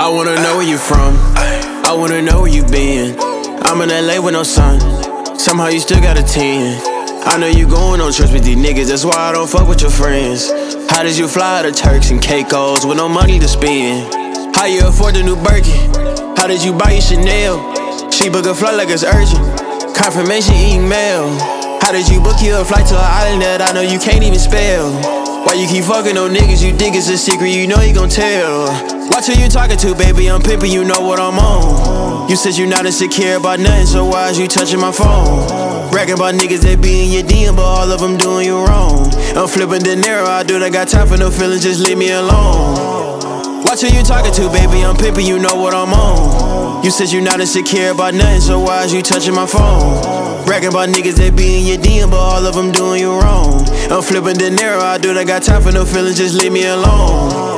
wanna know where you from. I wanna know where you been. I'm in LA with no sun. Somehow you still got a 10. I know you going on trips with these niggas, that's why I don't fuck with your friends. How did you fly to Turks and Caicos with no money to spend? How you afford the new Birkin? How did you buy your Chanel? She book a flight like it's urgent. Confirmation email. How did you book you a flight to an island that I know you can't even spell? Why you keep fucking on niggas you think it's a secret, you know you gon' tell. Watch who you talking to, baby, I'm pimpin', you know what I'm on. You said you not insecure about nothing, so why is you touching my phone? Bragging about niggas that be in your DM, but all of them doing you wrong. I'm flipping De Niro, I do not got time for no feelings, just leave me alone. Watch who you talking to, baby, I'm pimpin', you know what I'm on. You said you not insecure about nothing, so why is you touching my phone? Bragging about niggas that be in your DM, but all of them doing you wrong. I'm flipping De Niro, I do not got time for no feelings, just leave me alone.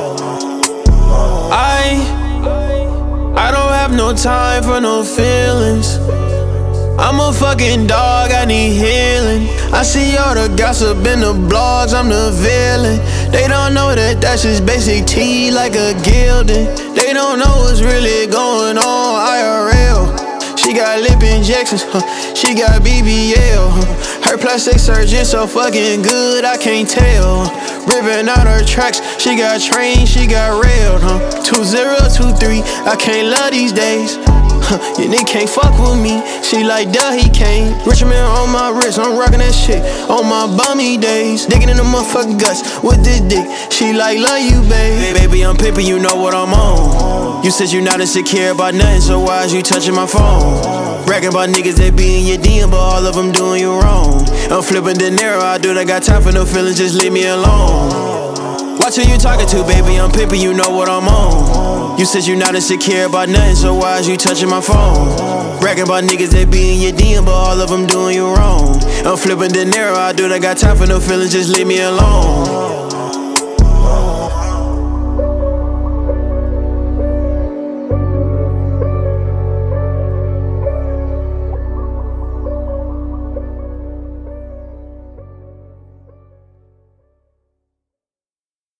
I don't have no time for no feelings. I'm a fucking dog, I need healing. I see all the gossip in the blogs, I'm the villain. They don't know that that's just basic tea like a gilding. They don't know what's really going on IRL. She got lip injections, she got BBL. Her plastic surgeon so fucking good, I can't tell. Ripping out her tracks, she got trained, she got railed, 2023, I can't love these days. Your nigga can't fuck with me, she like duh he can't. Rich man on my wrist, I'm rockin' that shit on my bummy days. Digging in the motherfucking guts with this dick, she like love you babe. Baby I'm pimpin', you know what I'm on. You said you not insecure about nothing, so why is you touching my phone? Bragging about niggas that be in your DM, but all of them doing you wrong. I'm flipping De Niro, I do not got time for no feelings, just leave me alone. Watch who you talking to, baby, I'm pimpin', you know what I'm on. You said you not insecure about nothing, so why is you touching my phone? Bragging about niggas that be in your DM, but all of them doing you wrong. I'm flipping De Niro, I do not got time for no feelings, just leave me alone.